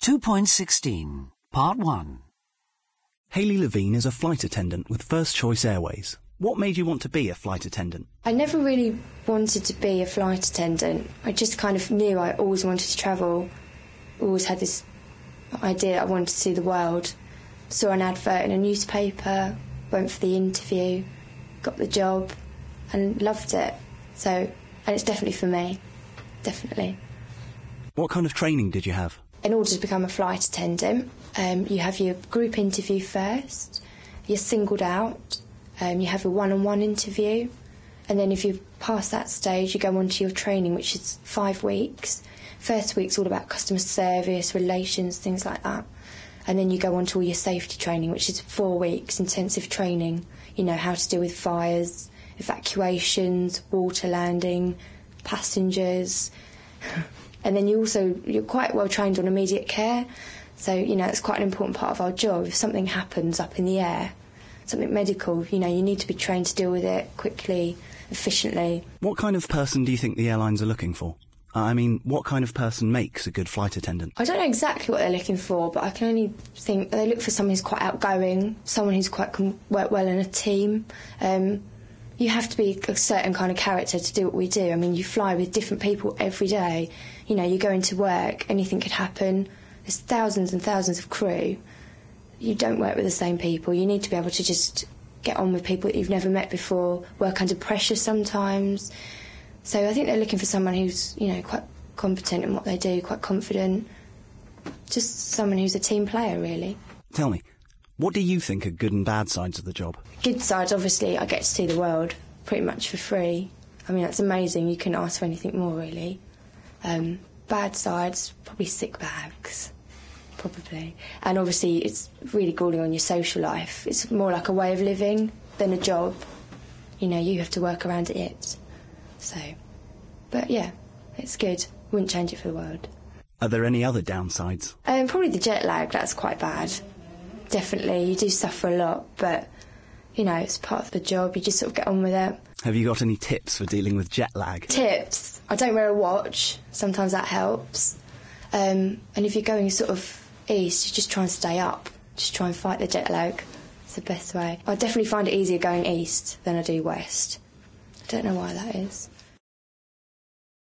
2.16, Part 1. Hayley Levine is a flight attendant with First Choice Airways. What made you want to be a flight attendant? I never really wanted to be a flight attendant. I just kind of knew I always wanted to travel. Always had this idea I wanted to see the world. Saw an advert in a newspaper, went for the interview, got the job and loved it. And it's definitely for me, definitely. What kind of training did you have? In order to become a flight attendant, you have your group interview first, you're singled out, you have a one-on-one interview, and then if you pass that stage, you go on to your training, which is 5 weeks. First week's all about customer service, relations, things like that. And then you go on to all your safety training, which is 4 weeks, intensive training. You know, how to deal with fires, evacuations, water landing, passengers. And then you're quite well trained on immediate care. So, you know, it's quite an important part of our job. If something happens up in the air, something medical, you know, you need to be trained to deal with it quickly, efficiently. What kind of person do you think the airlines are looking for? I mean, what kind of person makes a good flight attendant? I don't know exactly what they're looking for, but I can only think they look for someone who's quite outgoing, someone who's can work well in a team. You have to be a certain kind of character to do what we do. I mean, you fly with different people every day. You know, you go into work, anything could happen. There's thousands and thousands of crew. You don't work with the same people. You need to be able to just get on with people that you've never met before, work under pressure sometimes. So I think they're looking for someone who's, you know, quite competent in what they do, quite confident. Just someone who's a team player, really. Tell me, what do you think are good and bad sides of the job? Good sides, obviously, I get to see the world pretty much for free. I mean, that's amazing. You couldn't ask for anything more, really. Bad sides, probably sick bags, probably. And obviously, it's really gruelling on your social life. It's more like a way of living than a job. You know, you have to work around it. So, but yeah, it's good. Wouldn't change it for the world. Are there any other downsides? Probably the jet lag, that's quite bad. Definitely, you do suffer a lot, but, you know, it's part of the job, you just sort of get on with it. Have you got any tips for dealing with jet lag? Tips? I don't wear a watch, sometimes that helps. And if you're going sort of east, you just try and stay up. Just try and fight the jet lag. It's the best way. I definitely find it easier going east than I do west. I don't know why that is.